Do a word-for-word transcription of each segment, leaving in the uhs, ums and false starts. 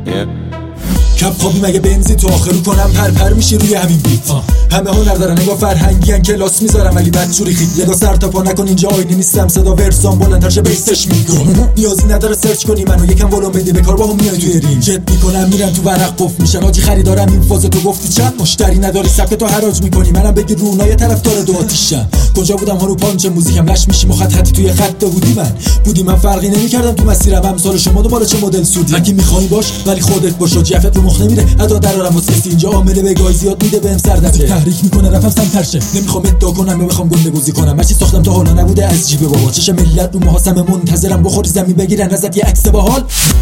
کپ خوابی مگه بنزین تو آخرو کنم پر پر میشی روی همین بیت. همه هنر دارن نگاه فرهنگی ان کلاس میذارم ولی بدجوری خید. نگاه سر تا پا نکن اینجا آینه نیستم، صدا ورسام بلندتر شه بیسش میگم. نیازی نداره سرچ کنی منو، یکم ولوم بدی به کار با هم میای توی ریم. جت میکنم میرم تو ورق قف میشن آجی خریدارم این فاز تو گفتی چند مشتری نداری سبک تو حراج میکنی منم بگی رونای طرفدار دو آتیشم. کجا بودم ها رو پانچ موزیکم لش میشی مخط خطی توی خط بودی من بودی من فرقی نمیکردم تو مسیرم امثال شما دنبال چه مدل سودی. هرکی میخوای باش ولی خودت باش، جفت رو مخ نمیره ادا درارم واسه اینجا عامل بگای زیاد میده بهم سر دسته تحریک میکنه رفم سم ترشه. نمیخوام ادعا کنم یا بخوام گنده گوزی کنم، هرچی ساختم تا حالا نبوده از جیب بابا. چش ملت رو محاسمه منتظرم بخوری زمین بگیرن ازت یه عکس باحال.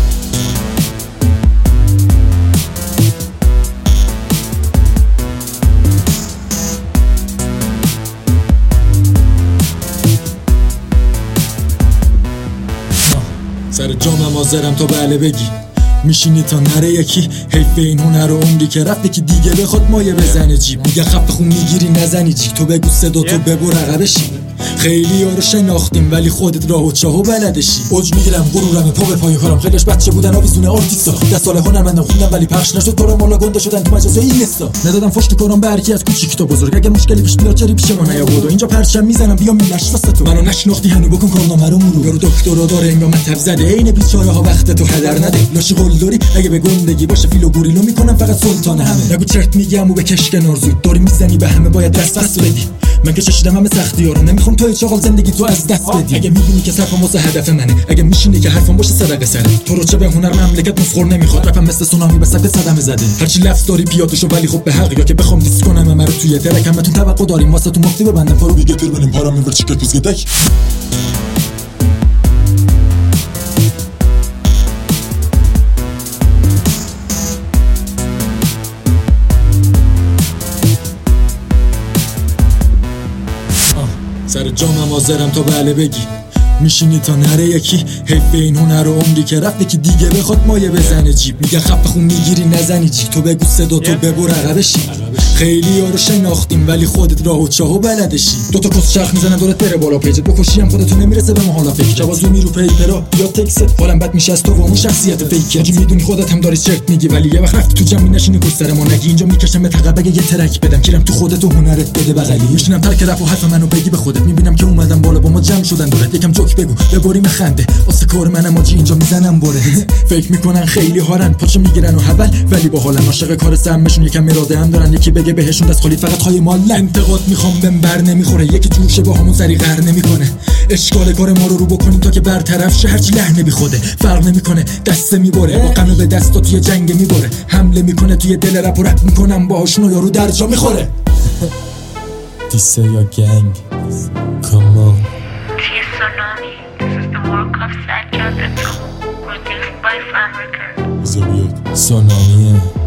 سر جامم حاضرم تا بله بگی میشینی تا نره یکی حیف این هنر و عمری که رفت که دیگه بخواد مایه بزنه جیب. میگه خفت خون میگیری نزنی جیک، تو بگو صدا تو ببر عقبشی. خیلی یارو شناختیم ولی خودت راه و چاهو بلدشی. اوج میگیرم غرورم پا به پای کارم، خیلیش بچه بودن آویزونه آرتیستا. ده سال هنرمندم خوندم ولی پخش نشد، کارم مالا گنده شدن تو مجازه اینستا. ندادم فوش تو کارم به هر کی از کوچیک تا بزرگ، اگه مشکلی پیش بیاد چری پیش ما نیا بود. اینجا پرچم میزنم بیا میلش واسه تو، منو نشناختی هنو بکن کارنامه رو مرور. یارو دکترا داره انگار مطب زده عین بیچاره ها وقت تو هدر نده. لاشی قلدری اگه به گندگی باشه فیلو گوریلو میکنم فقط سلطان همه. نگو چرت میگم و به کشک نارزود داری میزنی به همه باید دست پس بدی. من که چشیدم همه سختی ها رو، نمیخوام تو چاقال زندگی تو از دست بدی. اگه میبینی که صرفم واسه هدف منه، اگه میشینی که حرفم باشه صدقه سره. تو رو چه به هنر مملکت مفخور نمیخواد، رپم مثل سونامی به سبب صدمه زده. هرچی لفظ داری پیادشو ولی خب به حق، یا که بخوام دیس کنم همه رو توی درک. همتون توقع داریم واسه تو مفتی ببندم پارو دیگه تر بریم پارم میور چیکت توز گدک. سر جامم حاضرم تا بله بگی میشینی تا نره یکی حیف این هنر و عمری که رفت که دیگه بخواد مایه بزنه جیب. میگه خفت خون میگیری نزنی جیک، تو بگو صدا تو ببر عقبشی. خیلی یارو شناختیم ولی خودت راه و چاهو بلدشی. دوتا کس چرخ میزنن دورت بره بالا پیجت بکشی هم خودتو نمیرسه به محالا فکر. جوازو میرو پیپرا یا تکست حالم بد میشه از تو و اون شخصیت فیک. اگه میدونی خودت هم داری چرت میگی ولی یه وقت رفت تو جمع نشینی پشت سر ما نگی. اینجا میکشم به تقبه یه ترک بدم کیرم تو خودت و هنرت بده بغلی. میشینم ترک رپ و حرف منو بگی به خودت، میبینم که اومدم بالا با ما جمع شدن دورت. یکم جوک بگو ببریم خنده واسه کار منم آجی اینجا میزنم بره. فکر میکنن خیلی هارن پاچو میگیرن و حول ولی باحالن. عاشق کار سمشون یکم اراده هم دارن، یکی بگه بهشون دست خالی فقط های مال. انتقاد میخوام بهم بر نمیخوره، یکی جوشه با همون سری قهر نمیکنه. اشکال کار ما رو رو بکنیم تا که برطرف شه، هرچی لحنه بی خوده فرق نمیکنه دست میبره. با قنو به دستا توی جنگ میبره، حمله میکنه توی دل رپ و رپ میکنم باهاشون و یارو درجا میخوره. This is your gang, come on. This is the World Cup Sad Chapter two, produced by Fan Records. Tsunami.